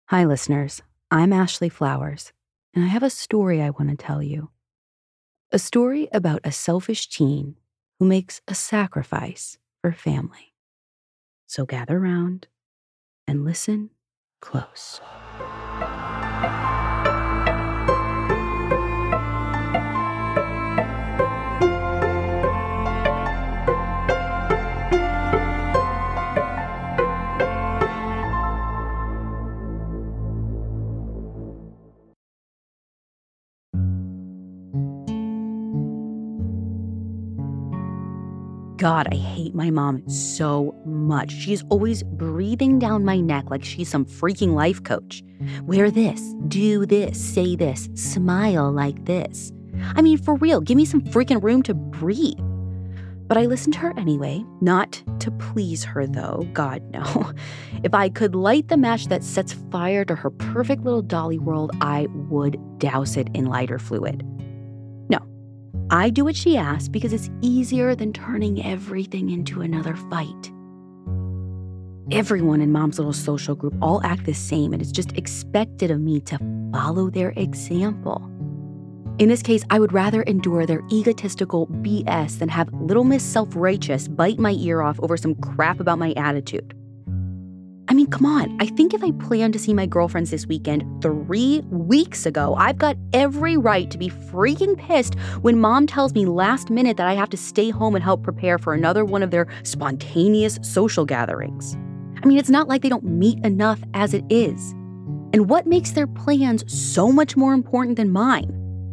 Hi, listeners. I'm Ashley Flowers, and I have a story I want to tell you. A story about a selfish teen who makes a sacrifice for family. So gather round and listen close. God, I hate my mom so much. She's always breathing down my neck like she's some freaking life coach. Wear this, do this, say this, smile like this. I mean, for real, give me some freaking room to breathe. But I listen to her anyway, not to please her though, God no. If I could light the match that sets fire to her perfect little dolly world, I would douse it in lighter fluid. No, I do what she asks because it's easier than turning everything into another fight. Everyone in Mom's little social group all act the same, and it's just expected of me to follow their example. In this case, I would rather endure their egotistical BS than have Little Miss Self-Righteous bite my ear off over some crap about my attitude. I mean, come on. I think if I plan to see my girlfriends this weekend 3 weeks ago, I've got every right to be freaking pissed when Mom tells me last minute that I have to stay home and help prepare for another one of their spontaneous social gatherings. I mean, it's not like they don't meet enough as it is. And what makes their plans so much more important than mine?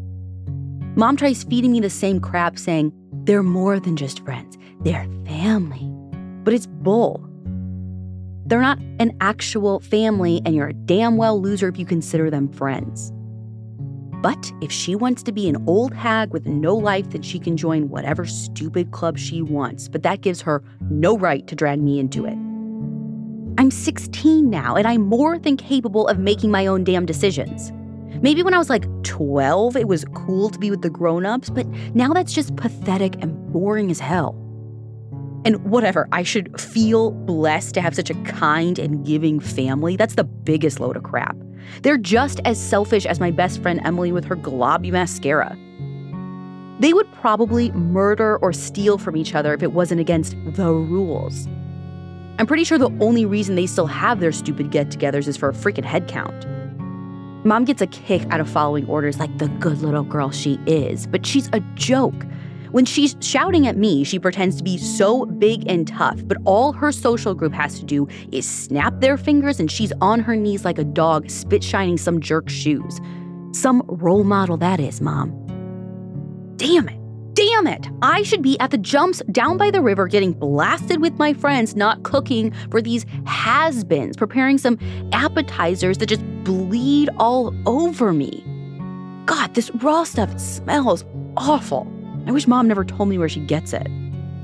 Mom tries feeding me the same crap, saying they're more than just friends. They're family. But it's bull. They're not an actual family, and you're a damn well loser if you consider them friends. But if she wants to be an old hag with no life, then she can join whatever stupid club she wants, but that gives her no right to drag me into it. I'm 16 now, and I'm more than capable of making my own damn decisions. Maybe when I was like 12, it was cool to be with the grown-ups, but now that's just pathetic and boring as hell. And whatever, I should feel blessed to have such a kind and giving family. That's the biggest load of crap. They're just as selfish as my best friend Emily with her globby mascara. They would probably murder or steal from each other if it wasn't against the rules. I'm pretty sure the only reason they still have their stupid get-togethers is for a freaking head count. Mom gets a kick out of following orders like the good little girl she is, but she's a joke. When she's shouting at me, she pretends to be so big and tough, but all her social group has to do is snap their fingers and she's on her knees like a dog spit-shining some jerk's shoes. Some role model that is, Mom. Damn it. Damn it! I should be at the jumps down by the river getting blasted with my friends, not cooking for these has-beens, preparing some appetizers that just bleed all over me. God, this raw stuff smells awful. I wish Mom never told me where she gets it.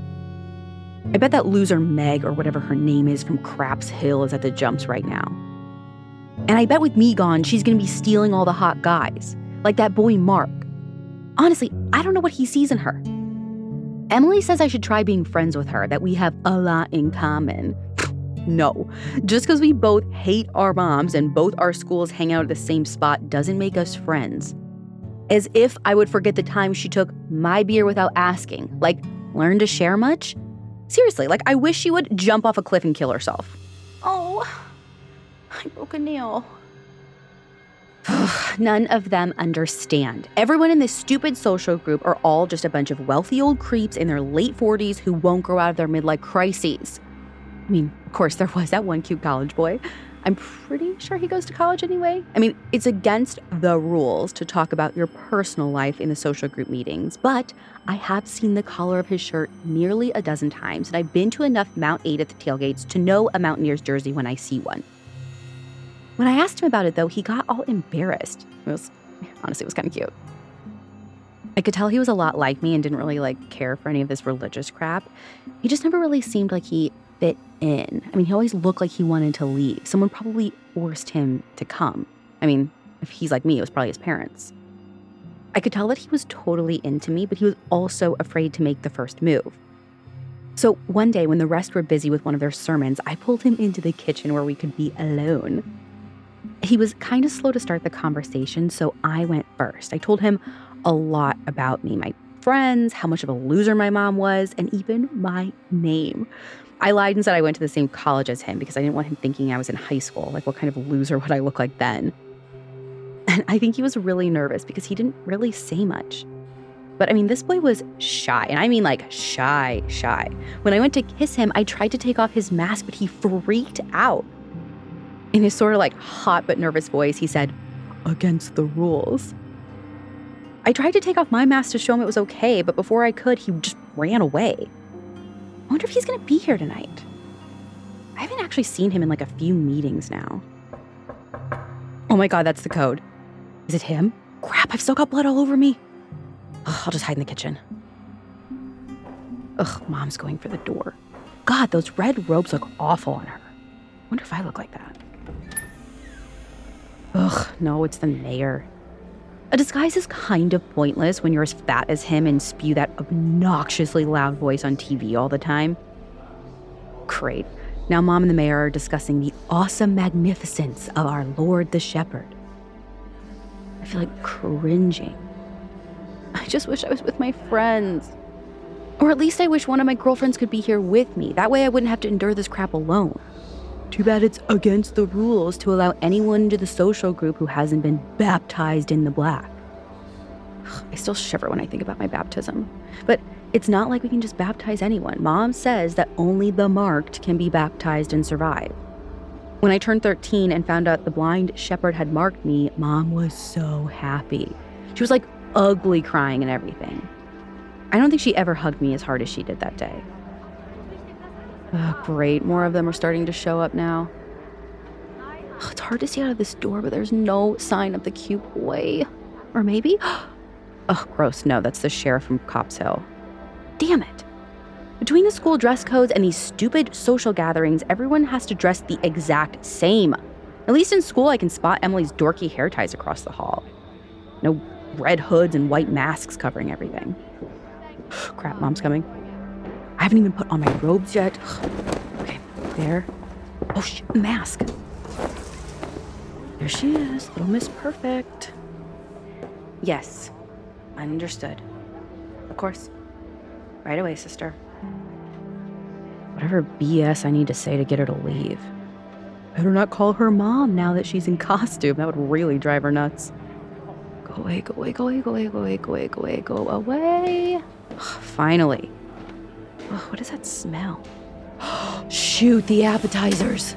I bet that loser Meg, or whatever her name is from Craps Hill, is at the jumps right now. And I bet with me gone, she's gonna be stealing all the hot guys, like that boy Mark. Honestly, I don't know what he sees in her. Emily says I should try being friends with her, that we have a lot in common. No, just because we both hate our moms and both our schools hang out at the same spot doesn't make us friends. As if I would forget the time she took my beer without asking. Like, learn to share much? Seriously, like I wish she would jump off a cliff and kill herself. Oh, I broke a nail. None of them understand. Everyone in this stupid social group are all just a bunch of wealthy old creeps in their late 40s who won't grow out of their midlife crises. I mean, of course, there was that one cute college boy. I'm pretty sure he goes to college anyway. I mean, it's against the rules to talk about your personal life in the social group meetings, but I have seen the collar of his shirt nearly a dozen times, and I've been to enough Mount 8 at the tailgates to know a Mountaineers jersey when I see one. When I asked him about it, though, he got all embarrassed. Honestly, it was kind of cute. I could tell he was a lot like me and didn't really, care for any of this religious crap. He just never really seemed like he fit in. I mean, he always looked like he wanted to leave. Someone probably forced him to come. I mean, if he's like me, it was probably his parents. I could tell that he was totally into me, but he was also afraid to make the first move. So one day when the rest were busy with one of their sermons, I pulled him into the kitchen where we could be alone. He He was kind of slow to start the conversation, so I went first. I told him a lot about me, my friends, how much of a loser my mom was, and even my name. I lied and said I went to the same college as him because I didn't want him thinking I was in high school. Like, what kind of loser would I look like then? And I think he was really nervous because he didn't really say much. But I mean, this boy was shy, and I mean like shy. When I went to kiss him, I tried to take off his mask, but he freaked out. In his sort of like hot but nervous voice, he said, "Against the rules." I tried to take off my mask to show him it was okay, but before I could, he just ran away. I wonder if he's gonna be here tonight. I haven't actually seen him in like a few meetings now. Oh my God, that's the code. Is it him? Crap, I've still got blood all over me. Ugh, I'll just hide in the kitchen. Ugh, Mom's going for the door. God, those red robes look awful on her. Wonder if I look like that. Ugh, no, it's the mayor. A disguise is kind of pointless when you're as fat as him and spew that obnoxiously loud voice on TV all the time. Great. Now Mom and the mayor are discussing the awesome magnificence of our Lord the Shepherd. I feel like cringing. I just wish I was with my friends. Or at least I wish one of my girlfriends could be here with me. That way I wouldn't have to endure this crap alone. Too bad it's against the rules to allow anyone into the social group who hasn't been baptized in the black. I still shiver when I think about my baptism. But it's not like we can just baptize anyone. Mom says that only the marked can be baptized and survive. When I turned 13 and found out the blind shepherd had marked me, Mom was so happy. She was like ugly crying and everything. I don't think she ever hugged me as hard as she did that day. Oh, great. More of them are starting to show up now. Oh, it's hard to see out of this door, but there's no sign of the cute boy. Or maybe? Oh, gross. No, that's the sheriff from Cops Hill. Damn it. Between the school dress codes and these stupid social gatherings, everyone has to dress the exact same. At least in school, I can spot Emily's dorky hair ties across the hall. No red hoods and white masks covering everything. Crap, Mom's coming. I haven't even put on my robes yet. Okay, there. Oh, shit, mask. There she is, little Miss Perfect. Yes, understood. Of course. Right away, sister. Whatever BS I need to say to get her to leave. Better not call her mom now that she's in costume. That would really drive her nuts. Go away, go away, go away, go away, go away, go away, go away, go away. Finally. Oh, what is that smell? Shoot, the appetizers.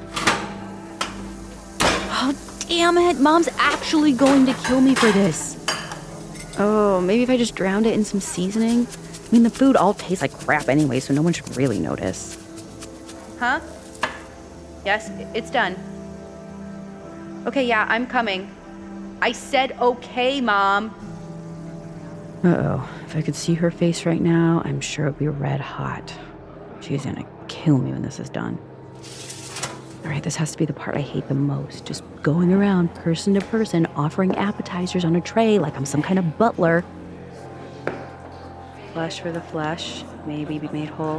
Oh, damn it. Mom's actually going to kill me for this. Oh, maybe if I just drowned it in some seasoning? I mean, the food all tastes like crap anyway, so no one should really notice. Huh? Yes, it's done. Okay, yeah, I'm coming. I said okay, Mom. Uh-oh. If I could see her face right now, I'm sure it'd be red hot. She's gonna kill me when this is done. All right, this has to be the part I hate the most. Just going around person to person, offering appetizers on a tray like I'm some kind of butler. Flesh for the flesh, maybe be made whole.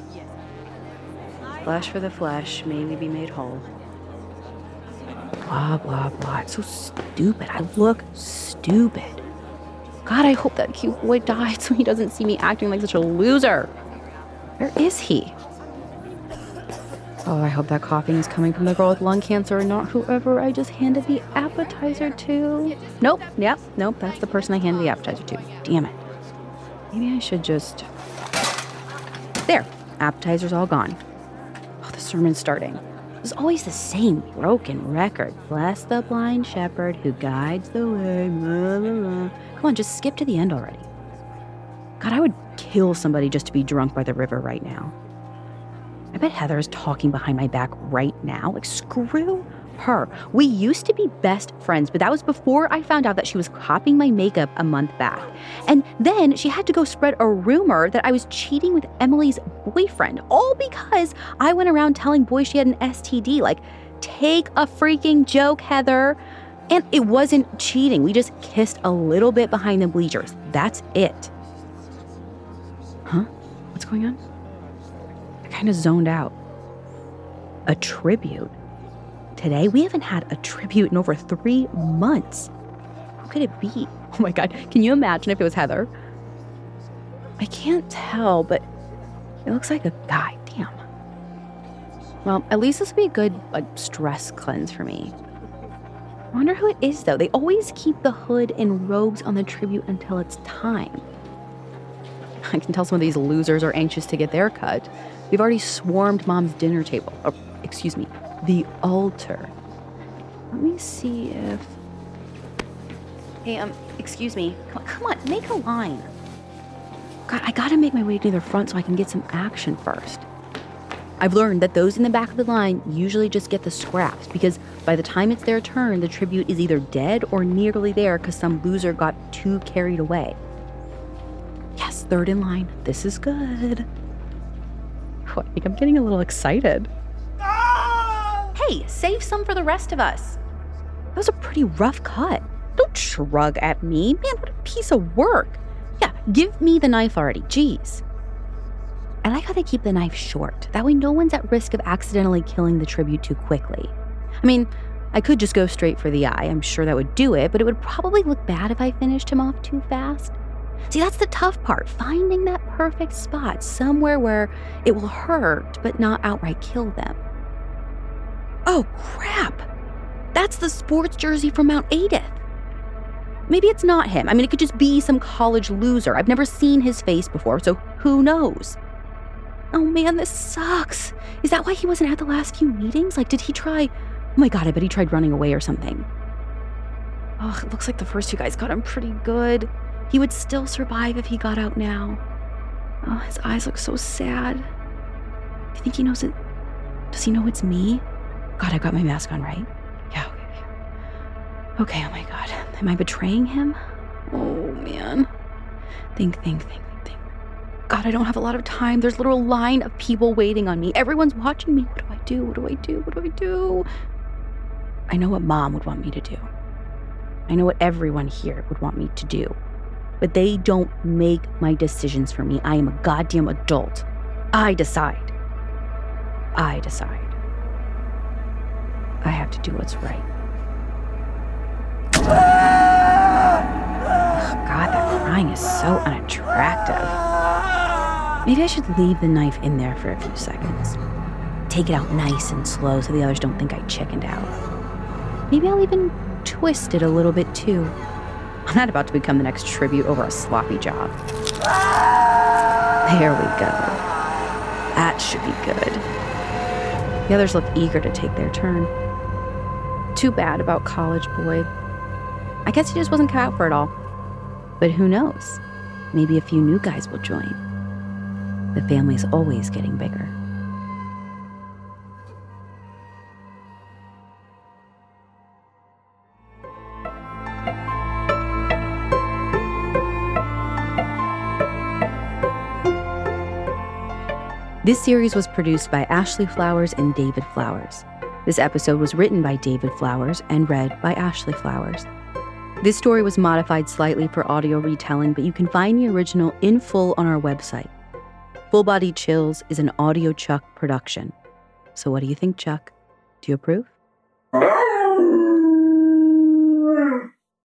Flesh for the flesh, maybe be made whole. Blah, blah, blah. It's so stupid. I look stupid. God, I hope that cute boy died so he doesn't see me acting like such a loser. Where is he? Oh, I hope that coughing is coming from the girl with lung cancer and not whoever I just handed the appetizer to. Nope, yep, nope, that's the person I handed the appetizer to. Damn it. Maybe I should just... There, appetizer's all gone. Oh, the sermon's starting. It's always the same broken record. Bless the blind shepherd who guides the way. Blah, blah, blah. Come on, just skip to the end already. God, I would kill somebody just to be drunk by the river right now. I bet Heather is talking behind my back right now. Like, screw her. We used to be best friends, but that was before I found out that she was copying my makeup a month back. And then she had to go spread a rumor that I was cheating with Emily's boyfriend, all because I went around telling boys she had an STD. Like, take a freaking joke, Heather. And it wasn't cheating. We just kissed a little bit behind the bleachers. That's it. Huh? What's going on? I kind of zoned out. A tribute? today? We haven't had a tribute in over 3 months. Who could it be? Oh my God, can you imagine if it was Heather? I can't tell, but it looks like a guy. Damn. Well, at least this will be a good stress cleanse for me. I wonder who it is, though. They always keep the hood and robes on the tribute until it's time. I can tell some of these losers are anxious to get their cut. We've already swarmed Mom's dinner table. Or, excuse me, the altar. Let me see if... Hey, excuse me. Come on, make a line. God, I gotta make my way to the front so I can get some action first. I've learned that those in the back of the line usually just get the scraps because by the time it's their turn, the tribute is either dead or nearly there because some loser got too carried away. Yes, third in line. This is good. Oh, I think I'm getting a little excited. Hey, save some for the rest of us. That was a pretty rough cut. Don't shrug at me. Man, what a piece of work. Yeah, give me the knife already. Jeez. I like how they keep the knife short. That way no one's at risk of accidentally killing the tribute too quickly. I mean, I could just go straight for the eye. I'm sure that would do it, but it would probably look bad if I finished him off too fast. See, that's the tough part, finding that perfect spot, somewhere where it will hurt but not outright kill them. Oh, crap. That's the sports jersey from Mount Edith. Maybe it's not him. I mean, it could just be some college loser. I've never seen his face before, so who knows? Oh man, this sucks. Is that why he wasn't at the last few meetings? Like, did he try... Oh my God, I bet he tried running away or something. Oh, it looks like the first two guys got him pretty good. He would still survive if he got out now. Oh, his eyes look so sad. Do you think he knows it? Does he know it's me? God, I got my mask on, right? Yeah, okay. Okay, oh my God. Am I betraying him? Oh, man. Think. God, I don't have a lot of time. There's a literal line of people waiting on me. Everyone's watching me. What do I do? What do I do? I know what Mom would want me to do. I know what everyone here would want me to do. But they don't make my decisions for me. I am a goddamn adult. I decide. I have to do what's right. Oh, God, that crying is so unattractive. Maybe I should leave the knife in there for a few seconds. Take it out nice and slow so the others don't think I chickened out. Maybe I'll even twist it a little bit too. I'm not about to become the next tribute over a sloppy job. There we go. That should be good. The others look eager to take their turn. Too bad about College Boy. I guess he just wasn't cut out for it all. But who knows? Maybe a few new guys will join. The family's always getting bigger. This series was produced by Ashley Flowers and David Flowers. This episode was written by David Flowers and read by Ashley Flowers. This story was modified slightly for audio retelling, but you can find the original in full on our website. Full Body Chills is an Audio Chuck production. So what do you think, Chuck? Do you approve?